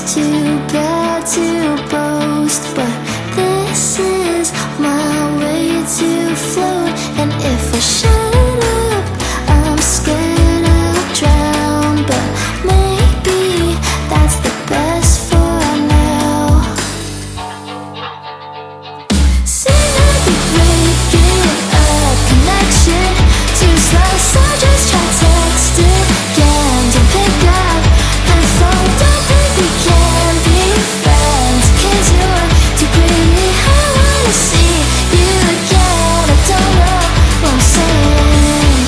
it's too bad to boast, but this is my way to float. And if I shut up, I'm scared I'll drown, but maybe that's the best for now. Seem to be breaking a connection too slow, so just try text again. Don't pick up the phone, don't think we can be friends, 'cause you're too pretty. I wanna see you again. I don't know what I'm saying.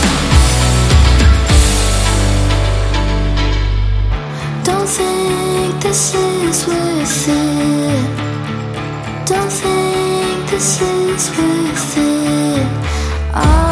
Don't think this is worth it. Don't think this is worth it.